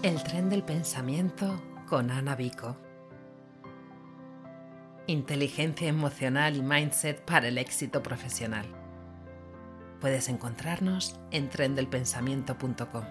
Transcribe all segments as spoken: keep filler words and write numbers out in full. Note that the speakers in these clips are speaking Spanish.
El tren del pensamiento con Ana Vico. Inteligencia emocional y mindset para el éxito profesional. Puedes encontrarnos en tren del pensamiento punto com.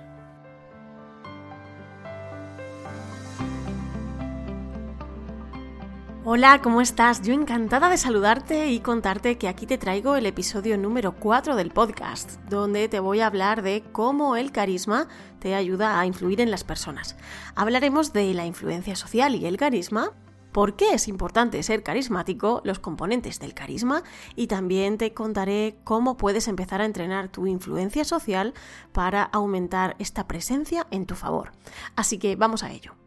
Hola, ¿cómo estás? Yo encantada de saludarte y contarte que aquí te traigo el episodio número cuatro del podcast, donde te voy a hablar de cómo el carisma te ayuda a influir en las personas. Hablaremos de la influencia social y el carisma, por qué es importante ser carismático, los componentes del carisma, y también te contaré cómo puedes empezar a entrenar tu influencia social para aumentar esta presencia en tu favor. Así que vamos a ello.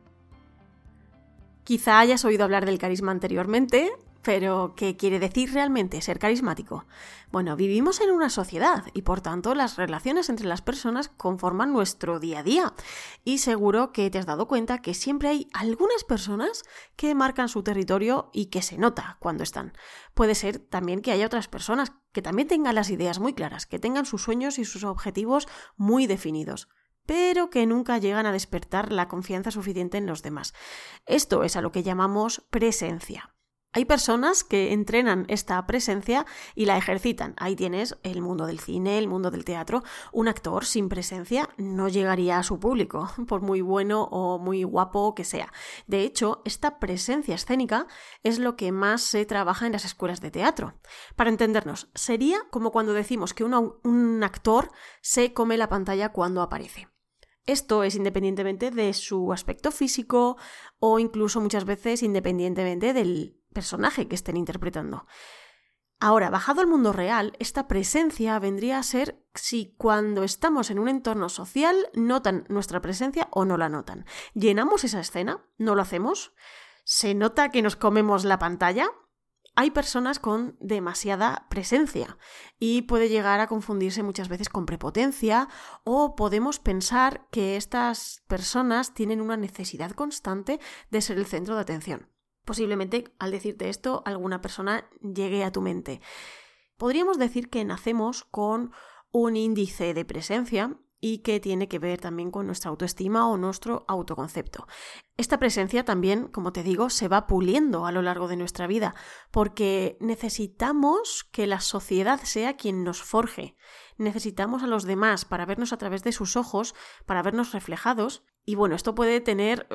Quizá hayas oído hablar del carisma anteriormente, pero ¿qué quiere decir realmente ser carismático? Bueno, vivimos en una sociedad y por tanto las relaciones entre las personas conforman nuestro día a día. Y seguro que te has dado cuenta que siempre hay algunas personas que marcan su territorio y que se nota cuando están. Puede ser también que haya otras personas que también tengan las ideas muy claras, que tengan sus sueños y sus objetivos muy definidos, pero que nunca llegan a despertar la confianza suficiente en los demás. Esto es a lo que llamamos presencia. Hay personas que entrenan esta presencia y la ejercitan. Ahí tienes el mundo del cine, el mundo del teatro. Un actor sin presencia no llegaría a su público, por muy bueno o muy guapo que sea. De hecho, esta presencia escénica es lo que más se trabaja en las escuelas de teatro. Para entendernos, sería como cuando decimos que una, un actor se come la pantalla cuando aparece. Esto es independientemente de su aspecto físico o incluso muchas veces independientemente del personaje que estén interpretando. Ahora, bajado al mundo real, esta presencia vendría a ser si cuando estamos en un entorno social notan nuestra presencia o no la notan. ¿Llenamos esa escena? ¿No lo hacemos? ¿Se nota que nos comemos la pantalla? Hay personas con demasiada presencia y puede llegar a confundirse muchas veces con prepotencia, o podemos pensar que estas personas tienen una necesidad constante de ser el centro de atención. Posiblemente al decirte esto alguna persona llegue a tu mente. Podríamos decir que nacemos con un índice de presencia y que tiene que ver también con nuestra autoestima o nuestro autoconcepto. Esta presencia también, como te digo, se va puliendo a lo largo de nuestra vida, porque necesitamos que la sociedad sea quien nos forje. Necesitamos a los demás para vernos a través de sus ojos, para vernos reflejados. Y bueno, esto puede tener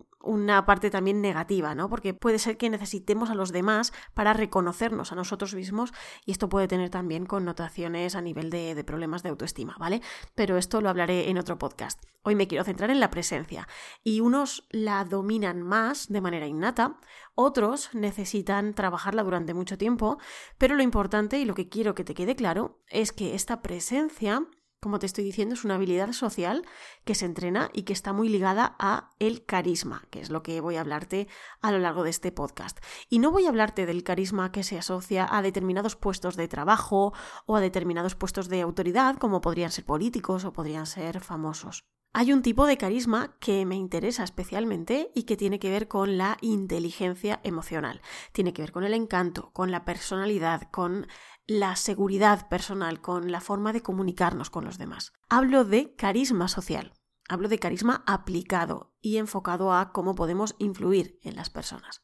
una parte también negativa, ¿no? Porque puede ser que necesitemos a los demás para reconocernos a nosotros mismos, y esto puede tener también connotaciones a nivel de, de problemas de autoestima, ¿vale? Pero esto lo hablaré en otro podcast. Hoy me quiero centrar en la presencia, y unos la dominan más de manera innata, otros necesitan trabajarla durante mucho tiempo, pero lo importante y lo que quiero que te quede claro es que esta presencia, como te estoy diciendo, es una habilidad social que se entrena y que está muy ligada a el carisma, que es lo que voy a hablarte a lo largo de este podcast. Y no voy a hablarte del carisma que se asocia a determinados puestos de trabajo o a determinados puestos de autoridad, como podrían ser políticos o podrían ser famosos. Hay un tipo de carisma que me interesa especialmente y que tiene que ver con la inteligencia emocional. Tiene que ver con el encanto, con la personalidad, con la seguridad personal, con la forma de comunicarnos con los demás. Hablo de carisma social, hablo de carisma aplicado y enfocado a cómo podemos influir en las personas.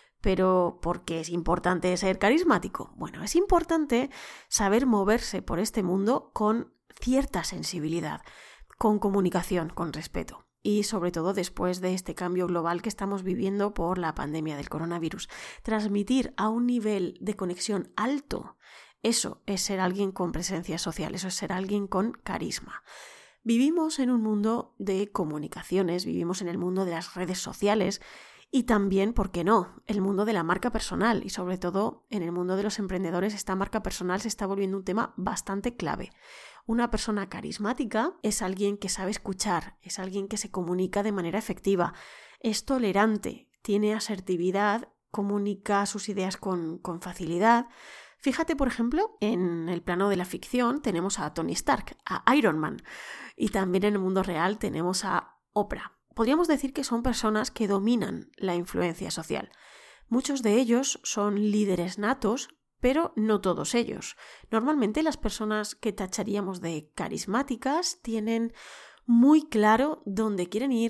Pero ¿por qué es importante ser carismático? Bueno, es importante saber moverse por este mundo con cierta sensibilidad, con comunicación, con respeto. Y sobre todo después de este cambio global que estamos viviendo por la pandemia del coronavirus. Transmitir a un nivel de conexión alto, eso es ser alguien con presencia social, eso es ser alguien con carisma. Vivimos en un mundo de comunicaciones, vivimos en el mundo de las redes sociales y también, ¿por qué no?, el mundo de la marca personal, y sobre todo en el mundo de los emprendedores esta marca personal se está volviendo un tema bastante clave. Una persona carismática es alguien que sabe escuchar, es alguien que se comunica de manera efectiva, es tolerante, tiene asertividad, comunica sus ideas con, con facilidad. Fíjate, por ejemplo, en el plano de la ficción tenemos a Tony Stark, a Iron Man, y también en el mundo real tenemos a Oprah. Podríamos decir que son personas que dominan la influencia social. Muchos de ellos son líderes natos, pero no todos ellos. Normalmente las personas que tacharíamos de carismáticas tienen muy claro dónde quieren ir,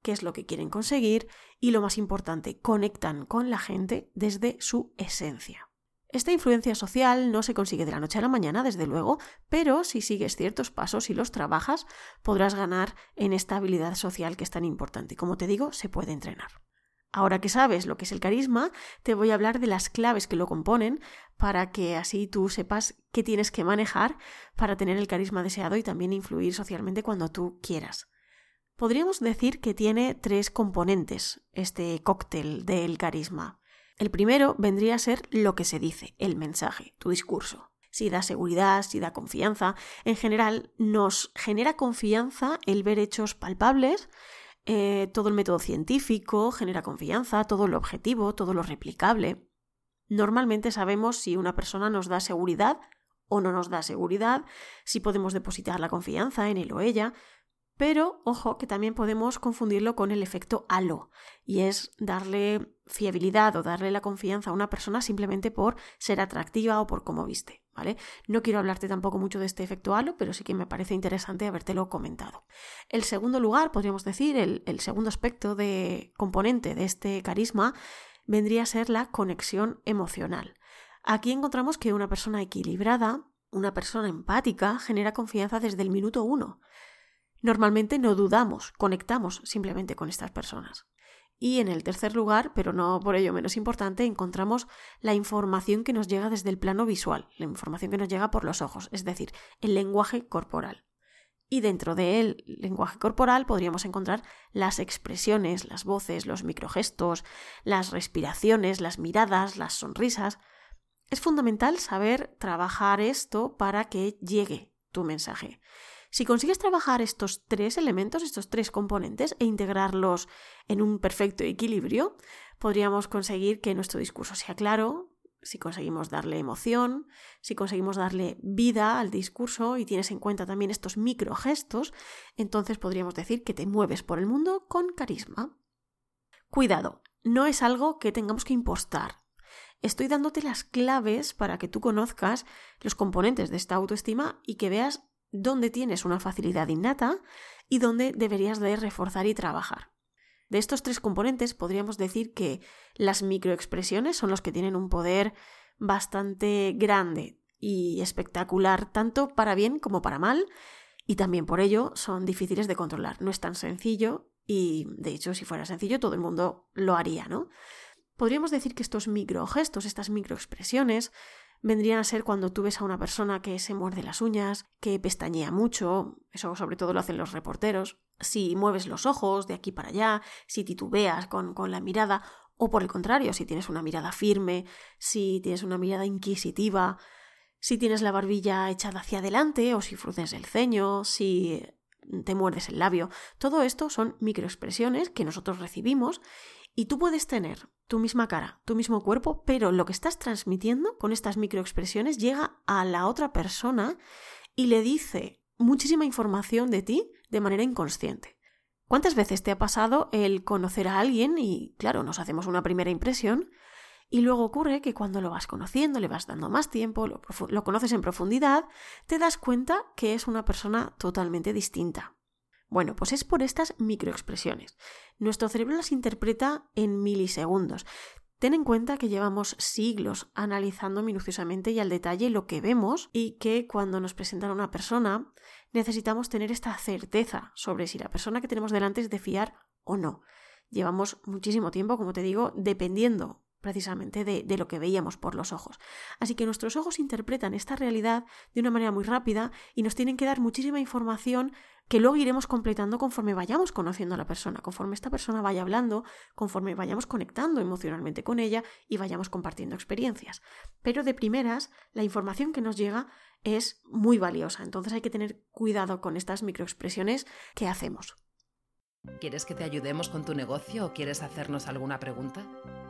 qué es lo que quieren conseguir y, lo más importante, conectan con la gente desde su esencia. Esta influencia social no se consigue de la noche a la mañana, desde luego, pero si sigues ciertos pasos y los trabajas, podrás ganar en esta habilidad social que es tan importante. Y como te digo, se puede entrenar. Ahora que sabes lo que es el carisma, te voy a hablar de las claves que lo componen para que así tú sepas qué tienes que manejar para tener el carisma deseado y también influir socialmente cuando tú quieras. Podríamos decir que tiene tres componentes este cóctel del carisma. El primero vendría a ser lo que se dice, el mensaje, tu discurso. Si da seguridad, si da confianza. En general, nos genera confianza el ver hechos palpables. Eh, todo el método científico genera confianza, todo lo objetivo, todo lo replicable. Normalmente sabemos si una persona nos da seguridad o no nos da seguridad, si podemos depositar la confianza en él o ella. Pero, ojo, que también podemos confundirlo con el efecto halo, y es darle fiabilidad o darle la confianza a una persona simplemente por ser atractiva o por cómo viste, ¿vale? No quiero hablarte tampoco mucho de este efecto halo, pero sí que me parece interesante habértelo comentado. El segundo lugar, podríamos decir, el, el segundo aspecto de componente de este carisma vendría a ser la conexión emocional. Aquí encontramos que una persona equilibrada, una persona empática, genera confianza desde el minuto uno. Normalmente no dudamos, conectamos simplemente con estas personas. Y en el tercer lugar, pero no por ello menos importante, encontramos la información que nos llega desde el plano visual, la información que nos llega por los ojos, es decir, el lenguaje corporal. Y dentro del lenguaje corporal podríamos encontrar las expresiones, las voces, los microgestos, las respiraciones, las miradas, las sonrisas. Es fundamental saber trabajar esto para que llegue tu mensaje. Si consigues trabajar estos tres elementos, estos tres componentes e integrarlos en un perfecto equilibrio, podríamos conseguir que nuestro discurso sea claro, si conseguimos darle emoción, si conseguimos darle vida al discurso y tienes en cuenta también estos microgestos, entonces podríamos decir que te mueves por el mundo con carisma. Cuidado, no es algo que tengamos que impostar. Estoy dándote las claves para que tú conozcas los componentes de esta autoestima y que veas dónde tienes una facilidad innata y dónde deberías de reforzar y trabajar. De estos tres componentes podríamos decir que las microexpresiones son los que tienen un poder bastante grande y espectacular, tanto para bien como para mal, y también por ello son difíciles de controlar. No es tan sencillo y, de hecho, si fuera sencillo todo el mundo lo haría, ¿no? Podríamos decir que estos microgestos, estas microexpresiones, vendrían a ser cuando tú ves a una persona que se muerde las uñas, que pestañea mucho, eso sobre todo lo hacen los reporteros, si mueves los ojos de aquí para allá, si titubeas con, con la mirada, o por el contrario, si tienes una mirada firme, si tienes una mirada inquisitiva, si tienes la barbilla echada hacia adelante o si fruces el ceño, si te muerdes el labio. Todo esto son microexpresiones que nosotros recibimos y tú puedes tener tu misma cara, tu mismo cuerpo, pero lo que estás transmitiendo con estas microexpresiones llega a la otra persona y le dice muchísima información de ti de manera inconsciente. ¿Cuántas veces te ha pasado el conocer a alguien y, claro, nos hacemos una primera impresión y luego ocurre que cuando lo vas conociendo, le vas dando más tiempo, lo, profu- lo conoces en profundidad, te das cuenta que es una persona totalmente distinta? Bueno, pues es por estas microexpresiones. Nuestro cerebro las interpreta en milisegundos. Ten en cuenta que llevamos siglos analizando minuciosamente y al detalle lo que vemos y que cuando nos presentan a una persona necesitamos tener esta certeza sobre si la persona que tenemos delante es de fiar o no. Llevamos muchísimo tiempo, como te digo, dependiendo precisamente de, de lo que veíamos por los ojos. Así que nuestros ojos interpretan esta realidad de una manera muy rápida y nos tienen que dar muchísima información que luego iremos completando conforme vayamos conociendo a la persona, conforme esta persona vaya hablando, conforme vayamos conectando emocionalmente con ella y vayamos compartiendo experiencias. Pero de primeras, la información que nos llega es muy valiosa, entonces hay que tener cuidado con estas microexpresiones que hacemos. ¿Quieres que te ayudemos con tu negocio o quieres hacernos alguna pregunta?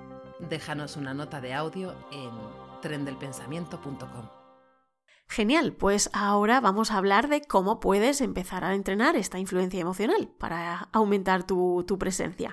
Déjanos una nota de audio en tren del pensamiento punto com. Genial, pues ahora vamos a hablar de cómo puedes empezar a entrenar esta influencia emocional para aumentar tu, tu presencia.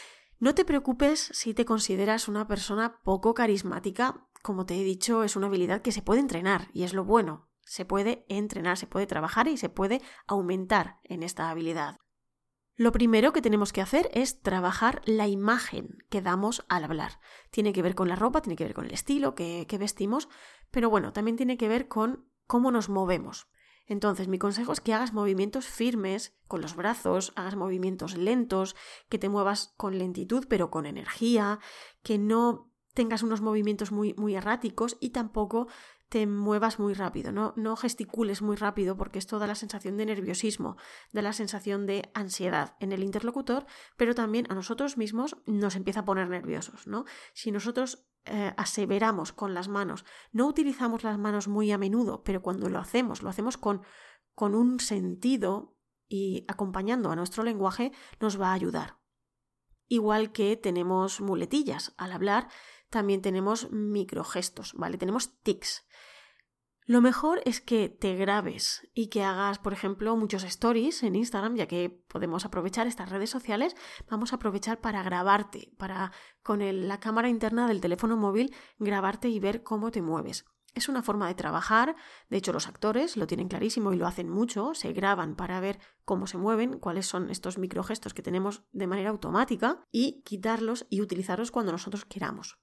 No te preocupes si te consideras una persona poco carismática. Como te he dicho, es una habilidad que se puede entrenar y es lo bueno. Se puede entrenar, se puede trabajar y se puede aumentar en esta habilidad. Lo primero que tenemos que hacer es trabajar la imagen que damos al hablar. Tiene que ver con la ropa, tiene que ver con el estilo que, que vestimos, pero bueno, también tiene que ver con cómo nos movemos. Entonces, mi consejo es que hagas movimientos firmes con los brazos, hagas movimientos lentos, que te muevas con lentitud pero con energía, que no tengas unos movimientos muy, muy erráticos y tampoco te muevas muy rápido, ¿no? No gesticules muy rápido porque esto da la sensación de nerviosismo, da la sensación de ansiedad en el interlocutor, pero también a nosotros mismos nos empieza a poner nerviosos, ¿no? Si nosotros eh, aseveramos con las manos, no utilizamos las manos muy a menudo, pero cuando lo hacemos, lo hacemos con, con un sentido y acompañando a nuestro lenguaje, nos va a ayudar. Igual que tenemos muletillas al hablar, también tenemos microgestos, ¿vale? Tenemos tics. Lo mejor es que te grabes y que hagas, por ejemplo, muchos stories en Instagram, ya que podemos aprovechar estas redes sociales, vamos a aprovechar para grabarte, para con el, la cámara interna del teléfono móvil grabarte y ver cómo te mueves. Es una forma de trabajar, de hecho los actores lo tienen clarísimo y lo hacen mucho, se graban para ver cómo se mueven, cuáles son estos microgestos que tenemos de manera automática y quitarlos y utilizarlos cuando nosotros queramos.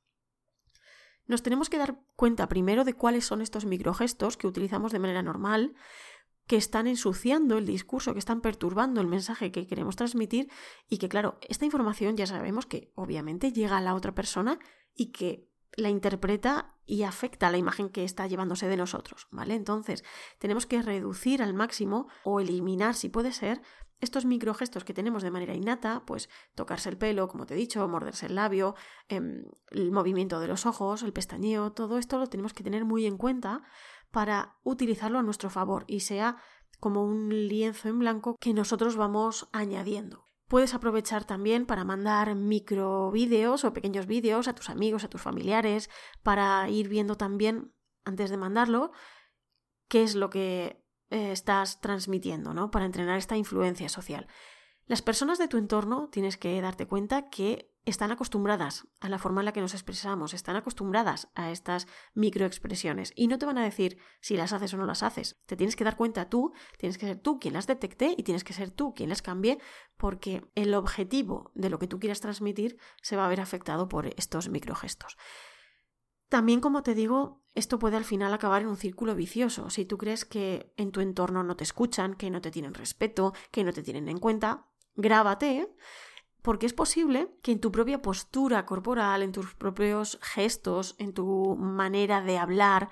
Nos tenemos que dar cuenta primero de cuáles son estos microgestos que utilizamos de manera normal, que están ensuciando el discurso, que están perturbando el mensaje que queremos transmitir y que, claro, esta información ya sabemos que obviamente llega a la otra persona y que la interpreta y afecta a la imagen que está llevándose de nosotros, ¿vale? Entonces, tenemos que reducir al máximo o eliminar, si puede ser, estos microgestos que tenemos de manera innata, pues tocarse el pelo, como te he dicho, morderse el labio, eh, el movimiento de los ojos, el pestañeo, todo esto lo tenemos que tener muy en cuenta para utilizarlo a nuestro favor y sea como un lienzo en blanco que nosotros vamos añadiendo. Puedes aprovechar también para mandar microvídeos o pequeños vídeos a tus amigos, a tus familiares, para ir viendo también, antes de mandarlo, qué es lo que eh, estás transmitiendo, ¿no? Para entrenar esta influencia social. Las personas de tu entorno tienes que darte cuenta que están acostumbradas a la forma en la que nos expresamos, están acostumbradas a estas microexpresiones y no te van a decir si las haces o no las haces. Te tienes que dar cuenta tú, tienes que ser tú quien las detecte y tienes que ser tú quien las cambie porque el objetivo de lo que tú quieras transmitir se va a ver afectado por estos microgestos. También, como te digo, esto puede al final acabar en un círculo vicioso. Si tú crees que en tu entorno no te escuchan, que no te tienen respeto, que no te tienen en cuenta, grábate, porque es posible que en tu propia postura corporal, en tus propios gestos, en tu manera de hablar,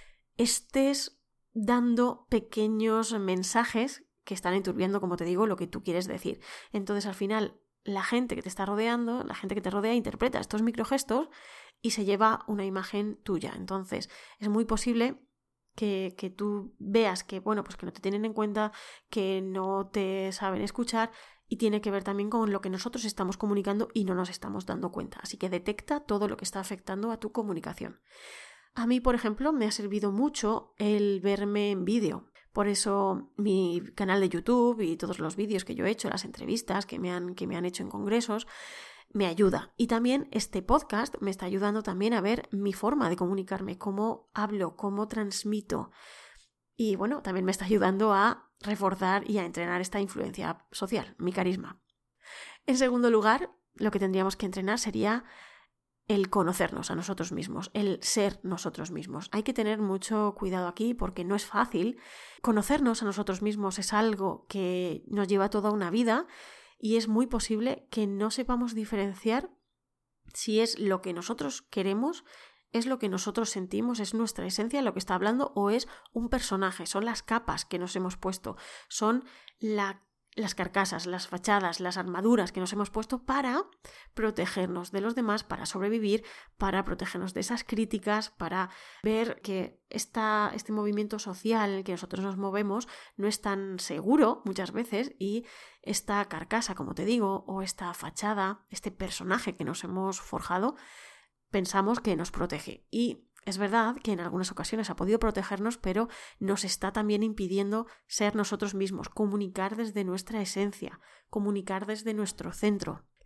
estés dando pequeños mensajes que están enturbiando, como te digo, lo que tú quieres decir. Entonces, al final, la gente que te está rodeando, la gente que te rodea, interpreta estos microgestos y se lleva una imagen tuya. Entonces, es muy posible que, que tú veas que, bueno, pues que no te tienen en cuenta, que no te saben escuchar y tiene que ver también con lo que nosotros estamos comunicando y no nos estamos dando cuenta. Así que detecta todo lo que está afectando a tu comunicación. A mí, por ejemplo, me ha servido mucho el verme en vídeo. Por eso mi canal de YouTube y todos los vídeos que yo he hecho, las entrevistas que me han, que me han hecho en congresos, me ayuda. Y también este podcast me está ayudando también a ver mi forma de comunicarme, cómo hablo, cómo transmito. Y bueno, también me está ayudando a reforzar y a entrenar esta influencia social, mi carisma. En segundo lugar, lo que tendríamos que entrenar sería el conocernos a nosotros mismos, el ser nosotros mismos. Hay que tener mucho cuidado aquí porque no es fácil. Conocernos a nosotros mismos es algo que nos lleva toda una vida y es muy posible que no sepamos diferenciar si es lo que nosotros queremos, es lo que nosotros sentimos, es nuestra esencia lo que está hablando o es un personaje, son las capas que nos hemos puesto, son la las carcasas, las fachadas, las armaduras que nos hemos puesto para protegernos de los demás, para sobrevivir, para protegernos de esas críticas, para ver que esta, este movimiento social en el que nosotros nos movemos no es tan seguro muchas veces y esta carcasa, como te digo, o esta fachada, este personaje que nos hemos forjado, pensamos que nos protege. Y es verdad que en algunas ocasiones ha podido protegernos, pero nos está también impidiendo ser nosotros mismos, comunicar desde nuestra esencia, comunicar desde nuestro centro.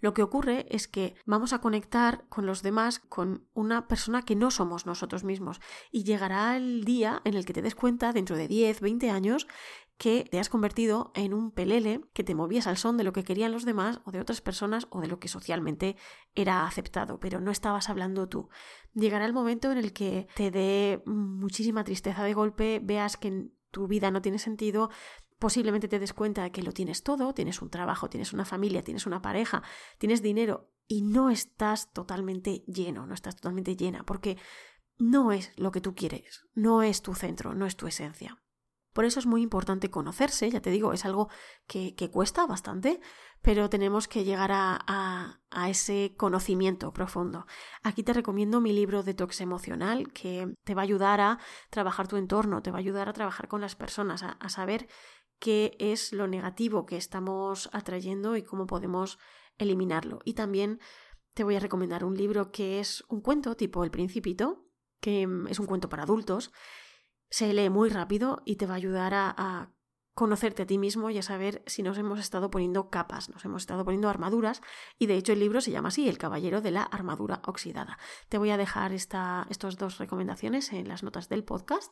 Lo que ocurre es que vamos a conectar con los demás con una persona que no somos nosotros mismos y llegará el día en el que te des cuenta dentro de diez, veinte años que te has convertido en un pelele, que te movías al son de lo que querían los demás o de otras personas o de lo que socialmente era aceptado, pero no estabas hablando tú. Llegará el momento en el que te dé muchísima tristeza de golpe, veas que tu vida no tiene sentido, posiblemente te des cuenta de que lo tienes todo, tienes un trabajo, tienes una familia, tienes una pareja, tienes dinero y no estás totalmente lleno, no estás totalmente llena, porque no es lo que tú quieres, no es tu centro, no es tu esencia. Por eso es muy importante conocerse, ya te digo, es algo que, que cuesta bastante, pero tenemos que llegar a, a, a ese conocimiento profundo. Aquí te recomiendo mi libro Detox Emocional, que te va a ayudar a trabajar tu entorno, te va a ayudar a trabajar con las personas, a, a saber qué es lo negativo que estamos atrayendo y cómo podemos eliminarlo. Y también te voy a recomendar un libro que es un cuento tipo El Principito, que es un cuento para adultos. Se lee muy rápido y te va a ayudar a, a conocerte a ti mismo y a saber si nos hemos estado poniendo capas, nos hemos estado poniendo armaduras, y de hecho el libro se llama así, El Caballero de la Armadura Oxidada. Te voy a dejar esta, estas dos recomendaciones en las notas del podcast.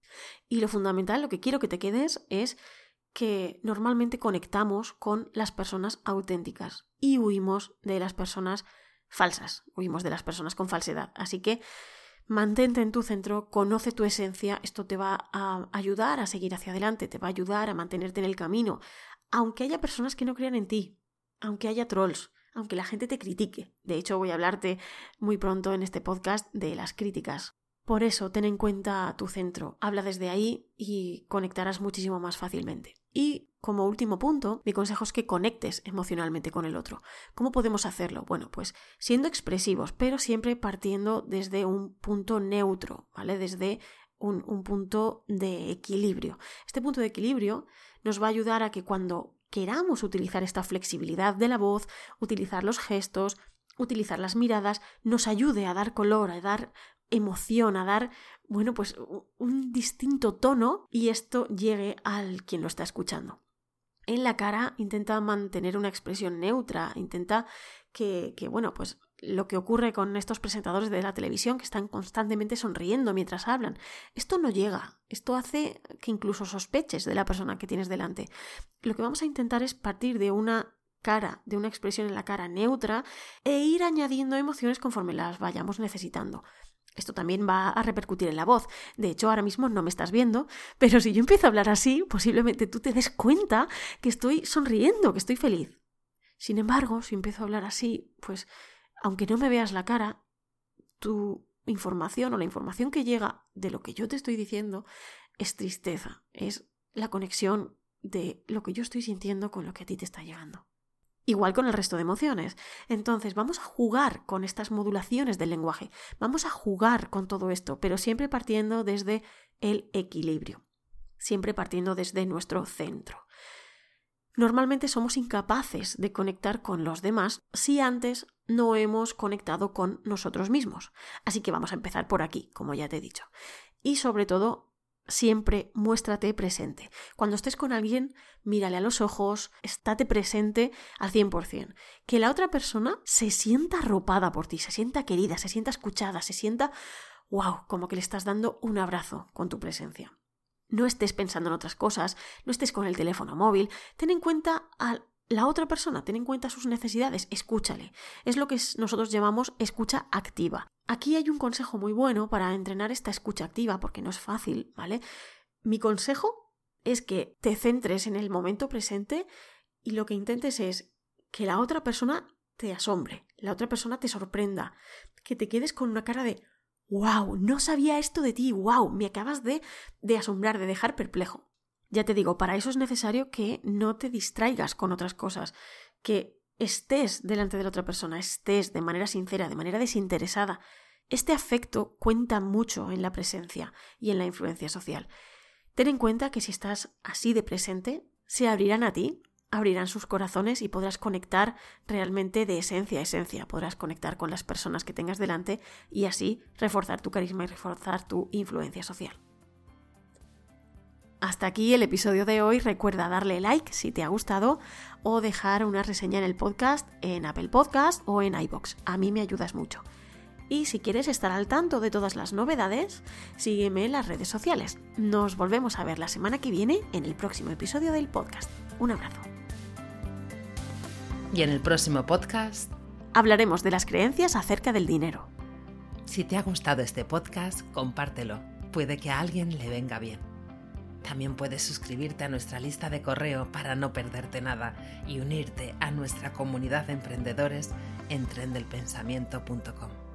Y lo fundamental, lo que quiero que te quedes es que normalmente conectamos con las personas auténticas y huimos de las personas falsas, huimos de las personas con falsedad. Así que mantente en tu centro, conoce tu esencia, esto te va a ayudar a seguir hacia adelante, te va a ayudar a mantenerte en el camino, aunque haya personas que no crean en ti, aunque haya trolls, aunque la gente te critique. De hecho, voy a hablarte muy pronto en este podcast de las críticas. Por eso, ten en cuenta tu centro, habla desde ahí y conectarás muchísimo más fácilmente. Y como último punto, mi consejo es que conectes emocionalmente con el otro. ¿Cómo podemos hacerlo? Bueno, pues siendo expresivos, pero siempre partiendo desde un punto neutro, ¿vale? Desde un, un punto de equilibrio. Este punto de equilibrio nos va a ayudar a que cuando queramos utilizar esta flexibilidad de la voz, utilizar los gestos, utilizar las miradas, nos ayude a dar color, a dar emoción, a dar, bueno, pues un distinto tono y esto llegue al quien lo está escuchando. En la cara intenta mantener una expresión neutra, intenta que, que, bueno, pues lo que ocurre con estos presentadores de la televisión que están constantemente sonriendo mientras hablan. Esto no llega, esto hace que incluso sospeches de la persona que tienes delante. Lo que vamos a intentar es partir de una cara, de una expresión en la cara neutra e ir añadiendo emociones conforme las vayamos necesitando. Esto también va a repercutir en la voz. De hecho, ahora mismo no me estás viendo, pero si yo empiezo a hablar así, posiblemente tú te des cuenta que estoy sonriendo, que estoy feliz. Sin embargo, si empiezo a hablar así, pues aunque no me veas la cara, tu información o la información que llega de lo que yo te estoy diciendo es tristeza, es la conexión de lo que yo estoy sintiendo con lo que a ti te está llegando. Igual con el resto de emociones. Entonces vamos a jugar con estas modulaciones del lenguaje, vamos a jugar con todo esto, pero siempre partiendo desde el equilibrio, siempre partiendo desde nuestro centro. Normalmente somos incapaces de conectar con los demás si antes no hemos conectado con nosotros mismos. Así que vamos a empezar por aquí, como ya te he dicho. Y sobre todo, siempre muéstrate presente. Cuando estés con alguien, mírale a los ojos, estate presente al cien por ciento. Que la otra persona se sienta arropada por ti, se sienta querida, se sienta escuchada, se sienta, wow, como que le estás dando un abrazo con tu presencia. No estés pensando en otras cosas, no estés con el teléfono móvil, ten en cuenta a la otra persona, ten en cuenta sus necesidades, escúchale. Es lo que nosotros llamamos escucha activa. Aquí hay un consejo muy bueno para entrenar esta escucha activa, porque no es fácil, ¿vale? Mi consejo es que te centres en el momento presente y lo que intentes es que la otra persona te asombre, la otra persona te sorprenda, que te quedes con una cara de ¡wow! No sabía esto de ti, ¡wow! Me acabas de, de asombrar, de dejar perplejo. Ya te digo, para eso es necesario que no te distraigas con otras cosas, que estés delante de la otra persona, estés de manera sincera, de manera desinteresada. Este afecto cuenta mucho en la presencia y en la influencia social. Ten en cuenta que si estás así de presente, se abrirán a ti, abrirán sus corazones y podrás conectar realmente de esencia a esencia. Podrás conectar con las personas que tengas delante y así reforzar tu carisma y reforzar tu influencia social. Hasta aquí el episodio de hoy. Recuerda darle like si te ha gustado o dejar una reseña en el podcast, en Apple Podcast o en iVoox. A mí me ayudas mucho. Y si quieres estar al tanto de todas las novedades, sígueme en las redes sociales. Nos volvemos a ver la semana que viene en el próximo episodio del podcast. Un abrazo. Y en el próximo podcast hablaremos de las creencias acerca del dinero. Si te ha gustado este podcast, compártelo. Puede que a alguien le venga bien. También puedes suscribirte a nuestra lista de correo para no perderte nada y unirte a nuestra comunidad de emprendedores en tren del pensamiento punto com.